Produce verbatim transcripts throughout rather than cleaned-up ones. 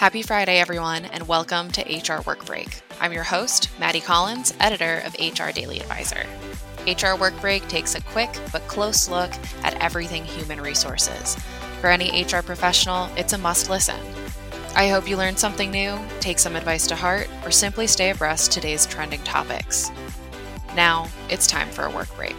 Happy Friday, everyone, and welcome to H R Work Break. I'm your host, Maddie Collins, editor of H R Daily Advisor. H R Work Break takes a quick but close look at everything human resources. For any H R professional, it's a must listen. I hope you learned something new, take some advice to heart, or simply stay abreast today's trending topics. Now, it's time for a work break.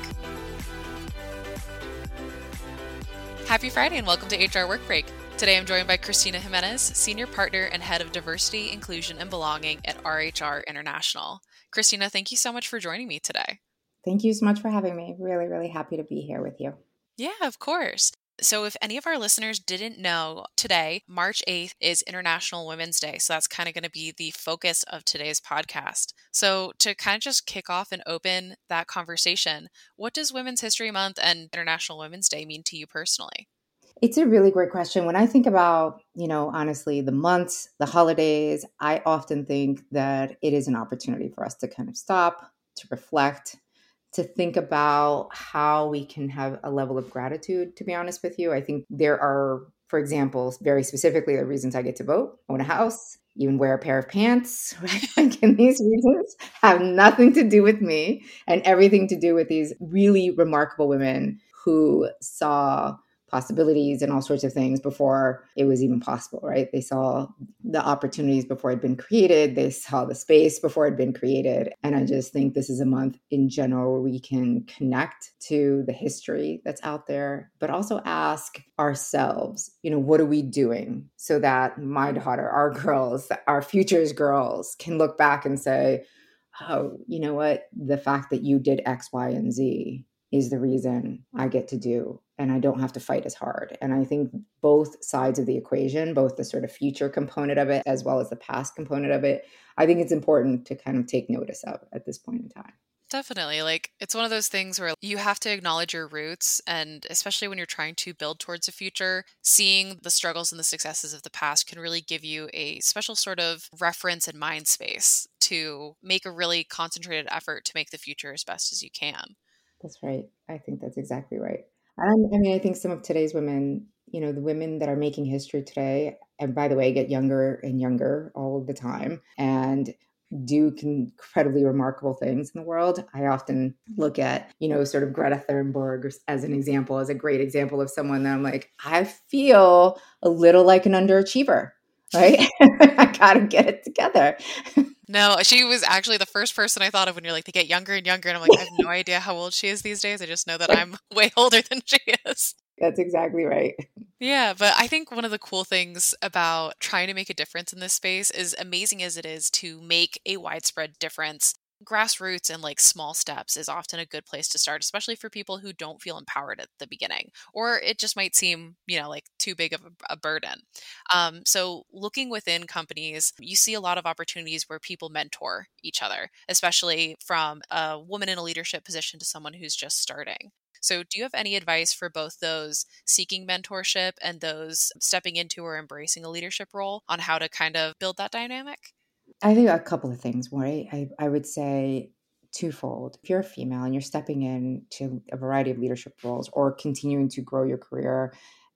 Happy Friday and welcome to H R Work Break. Today I'm joined by Cristina Jimenez, Senior Partner and Head of Diversity, Inclusion, and Belonging at R H R International. Cristina, thank you so much for joining me today. Thank you so much for having me. Really, really happy to be here with you. Yeah, of course. So if any of our listeners didn't know, today, March eighth, is International Women's Day. So that's kind of going to be the focus of today's podcast. So to kind of just kick off and open that conversation, what does Women's History Month and International Women's Day mean to you personally? It's a really great question. When I think about, you know, honestly, the months, the holidays, I often think that it is an opportunity for us to kind of stop, to reflect, to think about how we can have a level of gratitude, to be honest with you. I think there are, for example, very specifically the reasons I get to vote, own a house, even wear a pair of pants, right? Like, and these reasons have nothing to do with me and everything to do with these really remarkable women who saw possibilities and all sorts of things before it was even possible, right? They saw the opportunities before it had been created. They saw the space before it had been created. And I just think this is a month in general where we can connect to the history that's out there, but also ask ourselves, you know, what are we doing so that my daughter, our girls, our future's girls can look back and say, oh, you know what? The fact that you did X, Y, and Z is the reason I get to do, and I don't have to fight as hard. And I think both sides of the equation, both the sort of future component of it, as well as the past component of it, I think it's important to kind of take notice of at this point in time. Definitely. Like, it's one of those things where you have to acknowledge your roots. And especially when you're trying to build towards a future, seeing the struggles and the successes of the past can really give you a special sort of reference and mind space to make a really concentrated effort to make the future as best as you can. That's right. I think that's exactly right. And I mean, I think some of today's women, you know, the women that are making history today, and by the way, get younger and younger all the time and do incredibly remarkable things in the world. I often look at, you know, sort of Greta Thunberg as an example, as a great example of someone that I'm like, I feel a little like an underachiever, right? I got to get it together. No, she was actually the first person I thought of when you're like, they get younger and younger. And I'm like, I have no idea how old she is these days. I just know that I'm way older than she is. That's exactly right. Yeah, but I think one of the cool things about trying to make a difference in this space, is amazing as it is to make a widespread difference, grassroots and like small steps is often a good place to start, especially for people who don't feel empowered at the beginning, or it just might seem, you know, like too big of a, a burden. Um, so looking within companies, you see a lot of opportunities where people mentor each other, especially from a woman in a leadership position to someone who's just starting. So do you have any advice for both those seeking mentorship and those stepping into or embracing a leadership role on how to kind of build that dynamic? I think a couple of things, right? I, I would say twofold. If you're a female and you're stepping into a variety of leadership roles or continuing to grow your career,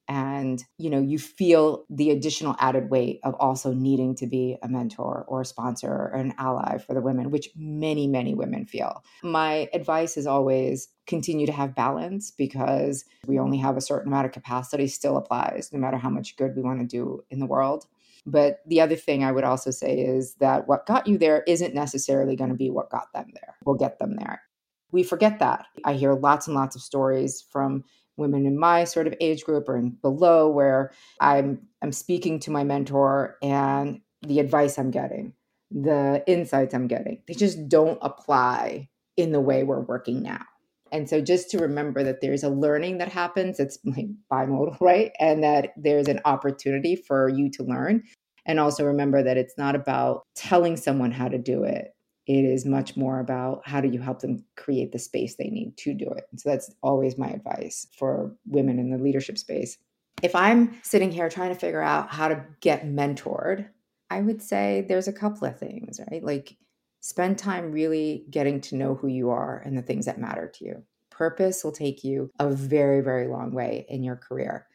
and you know you feel the additional added weight of also needing to be a mentor or a sponsor or an ally for the women, which many many women feel, my advice is always continue to have balance, because we only have a certain amount of capacity still applies no matter how much good we want to do in the world. But the other thing I would also say is that what got you there isn't necessarily going to be what got them there, will get them there. We forget that. I hear lots and lots of stories from women in my sort of age group or in below where I'm I'm speaking to my mentor, and the advice I'm getting, the insights I'm getting, they just don't apply in the way we're working now. And so just to remember that there's a learning that happens, it's like bimodal, right? And that there's an opportunity for you to learn. And also remember that it's not about telling someone how to do it. It is much more about how do you help them create the space they need to do it. And so that's always my advice for women in the leadership space. If I'm sitting here trying to figure out how to get mentored, I would say there's a couple of things, right? Like, spend time really getting to know who you are and the things that matter to you. Purpose will take you a very, very long way in your career.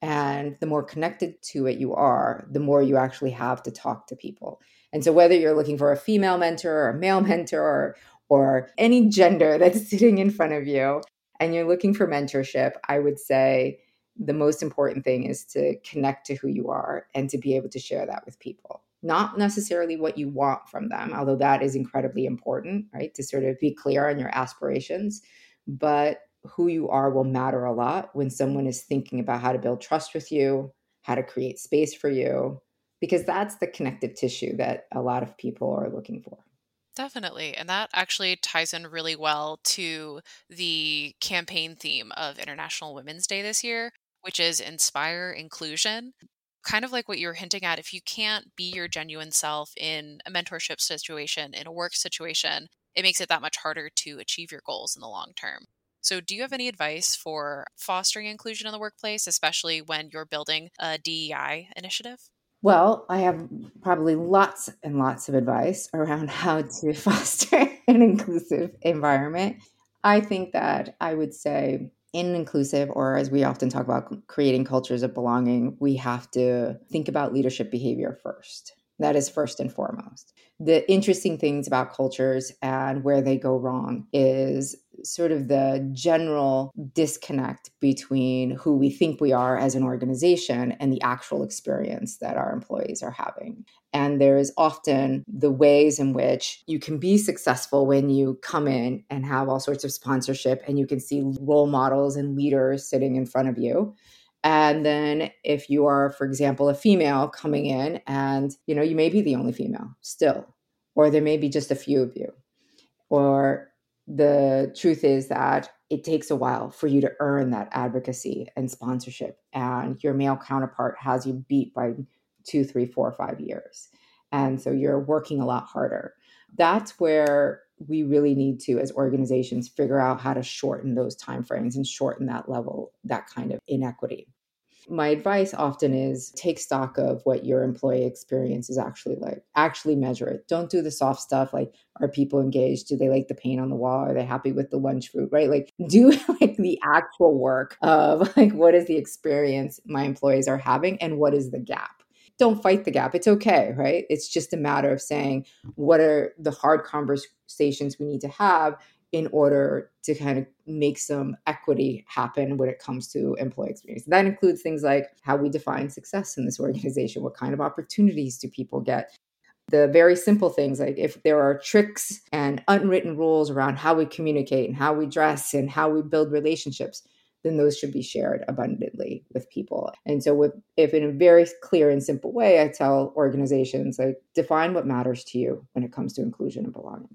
And the more connected to it you are, the more you actually have to talk to people. And so whether you're looking for a female mentor or a male mentor or, or any gender that's sitting in front of you and you're looking for mentorship, I would say the most important thing is to connect to who you are and to be able to share that with people. Not necessarily what you want from them, although that is incredibly important, right? To sort of be clear on your aspirations, but who you are will matter a lot when someone is thinking about how to build trust with you, how to create space for you, because that's the connective tissue that a lot of people are looking for. Definitely. And that actually ties in really well to the campaign theme of International Women's Day this year, which is Inspire Inclusion. Kind of like what you were hinting at, if you can't be your genuine self in a mentorship situation, in a work situation, it makes it that much harder to achieve your goals in the long term. So, do you have any advice for fostering inclusion in the workplace, especially when you're building a D E I initiative? Well, I have probably lots and lots of advice around how to foster an inclusive environment. I think that I would say in an inclusive, or as we often talk about creating cultures of belonging, we have to think about leadership behavior first. That is first and foremost. The interesting things about cultures and where they go wrong is sort of the general disconnect between who we think we are as an organization and the actual experience that our employees are having. And there's often the ways in which you can be successful when you come in and have all sorts of sponsorship and you can see role models and leaders sitting in front of you. And then if you are, for example, a female coming in and, you know, you may be the only female still, or there may be just a few of you, or the truth is that it takes a while for you to earn that advocacy and sponsorship, and your male counterpart has you beat by two, three, four, five years. And so you're working a lot harder. That's where we really need to, as organizations, figure out how to shorten those timeframes and shorten that level, that kind of inequity. My advice often is take stock of what your employee experience is actually like. Actually measure it. Don't do the soft stuff like, are people engaged? Do they like the paint on the wall? Are they happy with the lunch food? Right? Like do like the actual work of like, what is the experience my employees are having and what is the gap? Don't fight the gap. It's okay, right? It's just a matter of saying, what are the hard conversations we need to have in order to kind of make some equity happen when it comes to employee experience. That includes things like how we define success in this organization. What kind of opportunities do people get? The very simple things, like if there are tricks and unwritten rules around how we communicate and how we dress and how we build relationships, then those should be shared abundantly with people. And so with, if in a very clear and simple way, I tell organizations, like, define what matters to you when it comes to inclusion and belonging.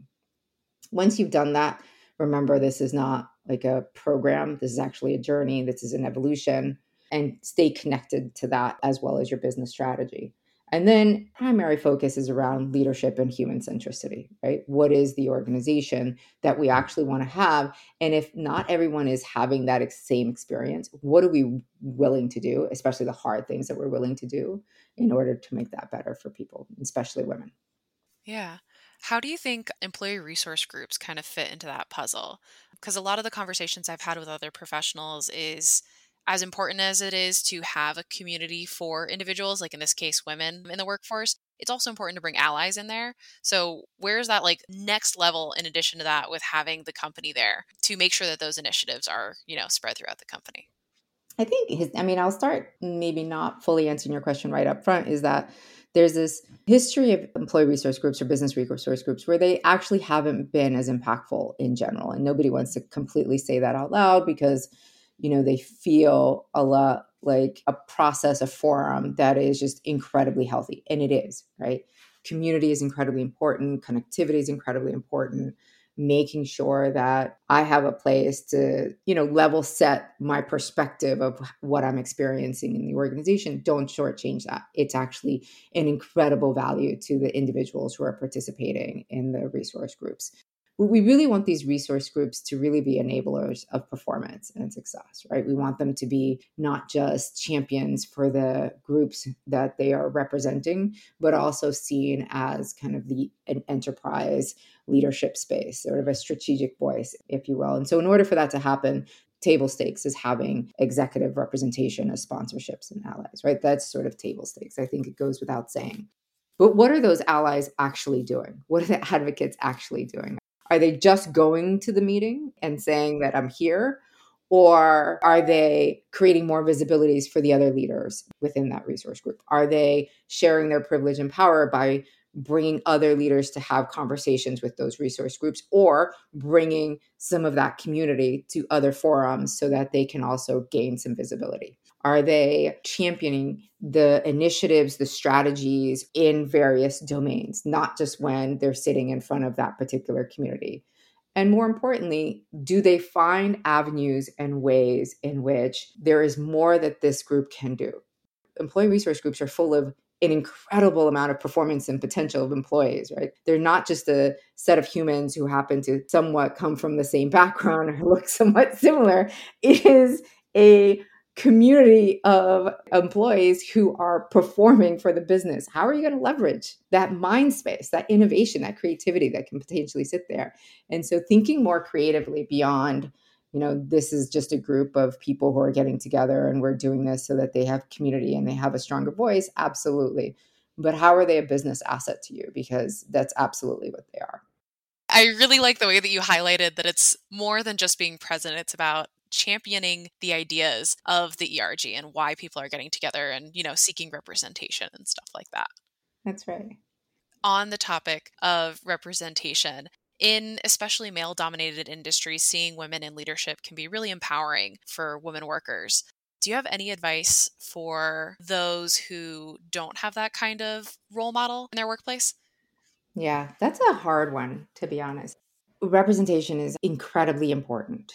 Once you've done that, remember this is not like a program. This is actually a journey. This is an evolution, and stay connected to that as well as your business strategy. And then primary focus is around leadership and human centricity, right? What is the organization that we actually want to have? And if not everyone is having that same experience, what are we willing to do, especially the hard things that we're willing to do in order to make that better for people, especially women? Yeah. How do you think employee resource groups kind of fit into that puzzle? Because a lot of the conversations I've had with other professionals is as important as it is to have a community for individuals, like in this case, women in the workforce, it's also important to bring allies in there. So, where's that like next level in addition to that with having the company there to make sure that those initiatives are, you know, spread throughout the company? I think his, I mean, I'll start maybe not fully answering your question right up front, is that there's this history of employee resource groups or business resource groups where they actually haven't been as impactful in general. And nobody wants to completely say that out loud because, you know, they feel a lot like a process, a forum that is just incredibly healthy. And it is, right? Community is incredibly important. Connectivity is incredibly important. Making sure that I have a place to, you know, level set my perspective of what I'm experiencing in the organization. Don't shortchange that. It's actually an incredible value to the individuals who are participating in the resource groups. We really want these resource groups to really be enablers of performance and success, right? We want them to be not just champions for the groups that they are representing, but also seen as kind of the an enterprise leadership space, sort of a strategic voice, if you will. And so in order for that to happen, Table stakes is having executive representation as sponsorships and allies, right? That's sort of table stakes. I think it goes without saying. But what are those allies actually doing? What are the advocates actually doing? Are they just going to the meeting and saying that I'm here? Or are they creating more visibilities for the other leaders within that resource group? Are they sharing their privilege and power by bringing other leaders to have conversations with those resource groups, or bringing some of that community to other forums so that they can also gain some visibility? Are they championing the initiatives, the strategies in various domains, not just when they're sitting in front of that particular community? And more importantly, do they find avenues and ways in which there is more that this group can do? Employee resource groups are full of an incredible amount of performance and potential of employees, right? They're not just a set of humans who happen to somewhat come from the same background or look somewhat similar. It is a community of employees who are performing for the business. How are you going to leverage that mind space, that innovation, that creativity that can potentially sit there? And so thinking more creatively beyond, you know, this is just a group of people who are getting together and we're doing this so that they have community and they have a stronger voice. Absolutely. But how are they a business asset to you? Because that's absolutely what they are. I really like the way that you highlighted that it's more than just being present. It's about championing the ideas of the E R G and why people are getting together and, you know, seeking representation and stuff like that. That's right. On the topic of representation, in especially male-dominated industries, seeing women in leadership can be really empowering for women workers. Do you have any advice for those who don't have that kind of role model in their workplace? Yeah, that's a hard one, to be honest. Representation is incredibly important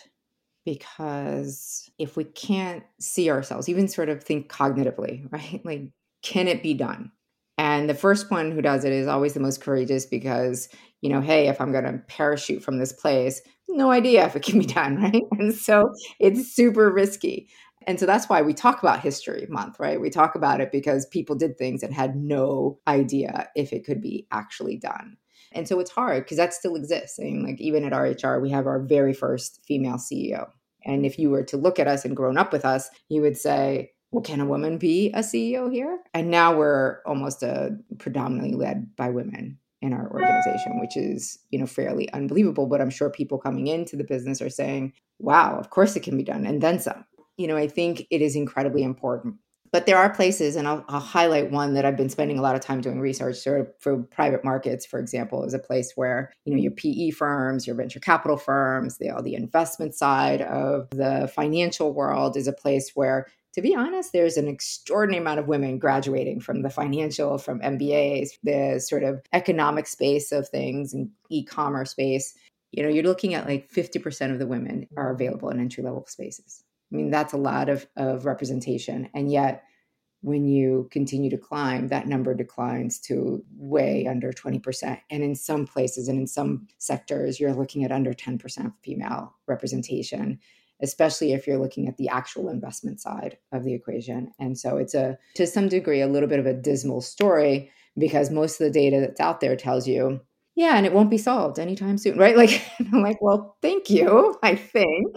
because if we can't see ourselves, even sort of think cognitively, right? Like, can it be done? And the first one who does it is always the most courageous because, you know, hey, if I'm going to parachute from this place, no idea if it can be done, right? And so it's super risky. And so that's why we talk about History Month, right? We talk about it because people did things and had no idea if it could be actually done. And so it's hard because that still exists. I mean, like even at R H R, we have our very first female C E O. And if you were to look at us and grown up with us, you would say, well, can a woman be a C E O here? And now we're almost uh, predominantly led by women in our organization, which is, you know, fairly unbelievable. But I'm sure people coming into the business are saying, wow, of course it can be done. And then some. You know, I think it is incredibly important. But there are places, and I'll, I'll highlight one that I've been spending a lot of time doing research. So for private markets, for example, is a place where, you know, your P E firms, your venture capital firms, the, all the investment side of the financial world is a place where, to be honest, there's an extraordinary amount of women graduating from the financial, from M B As, the sort of economic space of things and e-commerce space. You know, you're looking at like fifty percent of the women are available in entry-level spaces. I mean, that's a lot of, of representation. And yet, when you continue to climb, that number declines to way under twenty percent. And in some places and in some sectors, you're looking at under ten percent female representation, especially if you're looking at the actual investment side of the equation. And so it's a, to some degree, a little bit of a dismal story because most of the data that's out there tells you, yeah, and it won't be solved anytime soon, right? Like, I'm like, well, thank you, I think.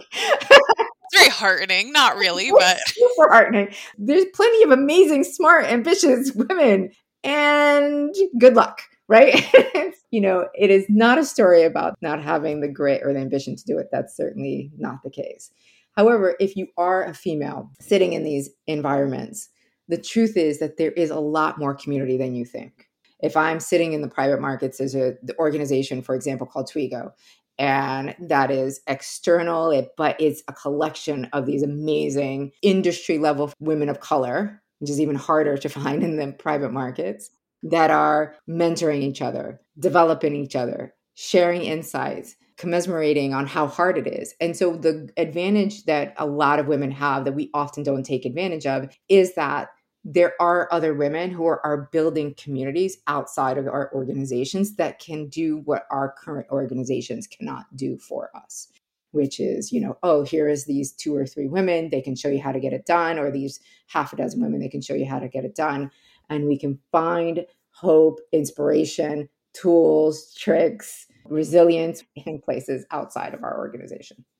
It's very heartening. Not really, but super heartening. There's plenty of amazing, smart, ambitious women, and good luck, right? You know, it is not a story about not having the grit or the ambition to do it. That's certainly not the case. However, if you are a female sitting in these environments, the truth is that there is a lot more community than you think. If I'm sitting in the private markets, there's a the organization, for example, called Twigo, and that is external, it, but it's a collection of these amazing industry level women of color, which is even harder to find in the private markets, that are mentoring each other, developing each other, sharing insights, commiserating on how hard it is. And so the advantage that a lot of women have that we often don't take advantage of is that there are other women who are, are building communities outside of our organizations that can do what our current organizations cannot do for us, which is, you know, oh, here is these two or three women, they can show you how to get it done, or these half a dozen women, they can show you how to get it done. And we can find hope, inspiration, tools, tricks, resilience in places outside of our organization.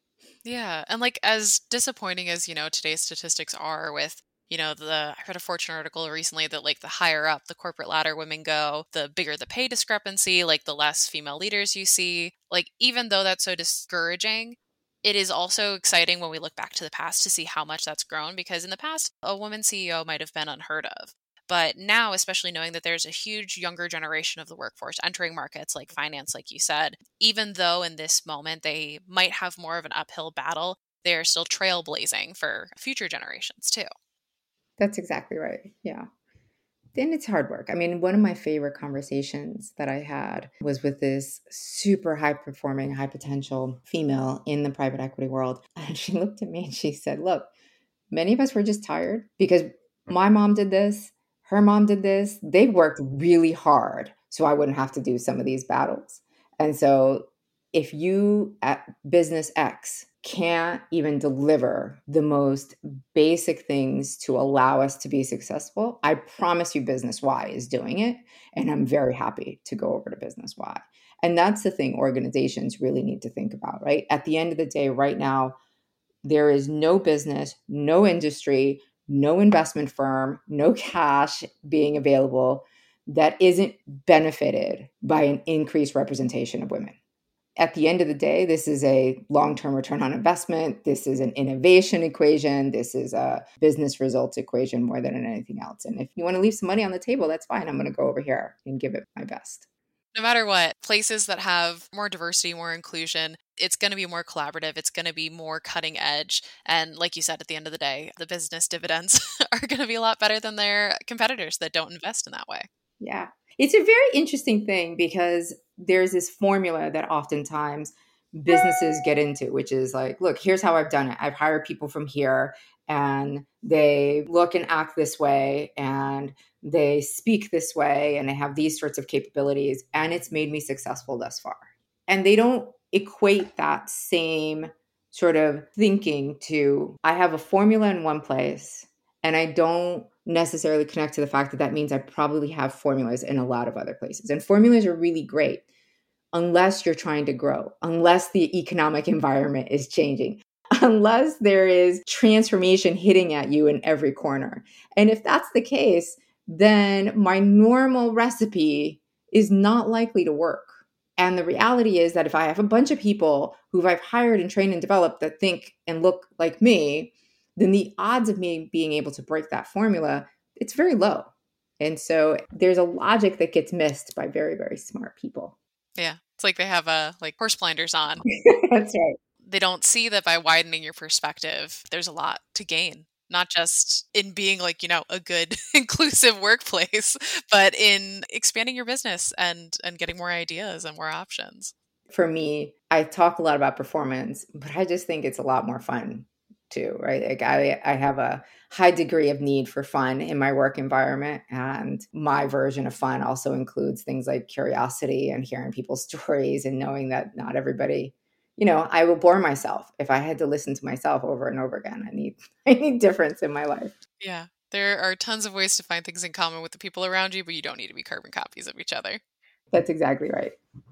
Yeah. And like as disappointing as, you know, today's statistics are with, you know, the I read a Fortune article recently that like the higher up the corporate ladder women go, the bigger the pay discrepancy, like the less female leaders you see. Like even though that's so discouraging, it is also exciting when we look back to the past to see how much that's grown because in the past a woman C E O might have been unheard of. But now, especially knowing that there's a huge younger generation of the workforce entering markets like finance, like you said, even though in this moment they might have more of an uphill battle, they are still trailblazing for future generations too. That's exactly right. Yeah. Then it's hard work. I mean, one of my favorite conversations that I had was with this super high performing, high potential female in the private equity world. And she looked at me and she said, look, many of us were just tired because my mom did this, her mom did this. They worked really hard so I wouldn't have to do some of these battles. And so if you at business X can't even deliver the most basic things to allow us to be successful, I promise you business Y is doing it. And I'm very happy to go over to business Y. And that's the thing organizations really need to think about, right? At the end of the day, right now, there is no business, no industry, no investment firm, no cash being available that isn't benefited by an increased representation of women. At the end of the day, this is a long-term return on investment. This is an innovation equation. This is a business results equation more than anything else. And if you want to leave some money on the table, that's fine. I'm going to go over here and give it my best. No matter what, places that have more diversity, more inclusion, it's going to be more collaborative. It's going to be more cutting edge. And like you said, at the end of the day, the business dividends are going to be a lot better than their competitors that don't invest in that way. Yeah. It's a very interesting thing because there's this formula that oftentimes businesses get into, which is like, look, here's how I've done it. I've hired people from here and they look and act this way and they speak this way and they have these sorts of capabilities and it's made me successful thus far. And they don't equate that same sort of thinking to, I have a formula in one place and I don't necessarily connect to the fact that that means I probably have formulas in a lot of other places. And formulas are really great unless you're trying to grow, unless the economic environment is changing, unless there is transformation hitting at you in every corner. And if that's the case, then my normal recipe is not likely to work. And the reality is that if I have a bunch of people who I've hired and trained and developed that think and look like me, then the odds of me being able to break that formula, it's very low. And so there's a logic that gets missed by very, very smart people. Yeah. It's like they have a like horse blinders on. That's right. They don't see that by widening your perspective, there's a lot to gain, not just in being like, you know, a good inclusive workplace, but in expanding your business and and getting more ideas and more options. For me, I talk a lot about performance, but I just think it's a lot more fun too, right? Like I, I have a high degree of need for fun in my work environment. And my version of fun also includes things like curiosity and hearing people's stories and knowing that not everybody, you know, I will bore myself if I had to listen to myself over and over again. I need, I need difference in my life. Yeah. There are tons of ways to find things in common with the people around you, but you don't need to be carbon copies of each other. That's exactly right.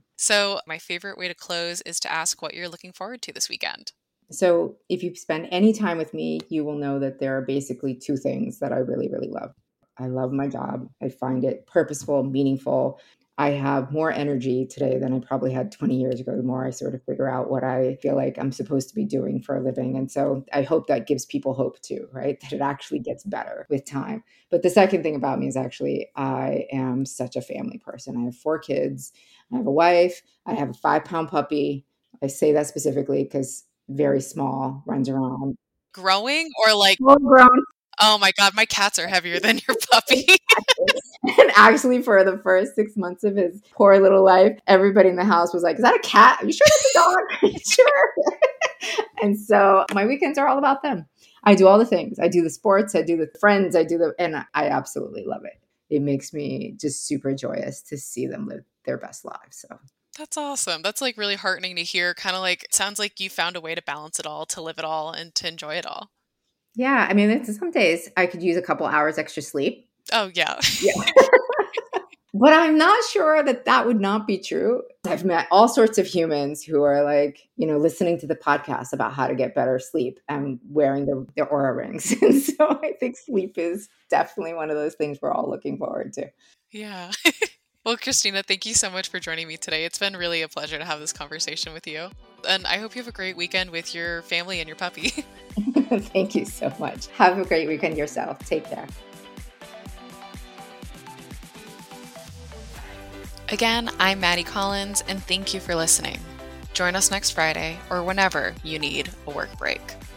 So my favorite way to close is to ask what you're looking forward to this weekend. So if you spend any time with me, you will know that there are basically two things that I really, really love. I love my job. I find it purposeful, meaningful. I have more energy today than I probably had twenty years ago. The more I sort of figure out what I feel like I'm supposed to be doing for a living. And so I hope that gives people hope too, right? That it actually gets better with time. But the second thing about me is actually I am such a family person. I have four kids. I have a wife. I have a five pound puppy. I say that specifically because very small, runs around. Growing or like Full grown. Oh my God, my cats are heavier than your puppy. And actually, for the first six months of his poor little life, everybody in the house was like, is that a cat? Are you sure that's a dog? Are you sure? And so my weekends are all about them. I do all the things. I do the sports. I do the friends. I do the, and I absolutely love it. It makes me just super joyous to see them live their best lives. So. That's awesome. That's like really heartening to hear. Kind of like, it sounds like you found a way to balance it all, to live it all, and to enjoy it all. Yeah. I mean, it's, some days I could use a couple hours extra sleep. Oh, yeah. Yeah. But I'm not sure that that would not be true. I've met all sorts of humans who are like, you know, listening to the podcast about how to get better sleep and wearing their, their Aura rings. And so I think sleep is definitely one of those things we're all looking forward to. Yeah. Well, Christina, thank you so much for joining me today. It's been really a pleasure to have this conversation with you. And I hope you have a great weekend with your family and your puppy. Thank you so much. Have a great weekend yourself. Take care. Again, I'm Maddie Collins, and thank you for listening. Join us next Friday or whenever you need a work break.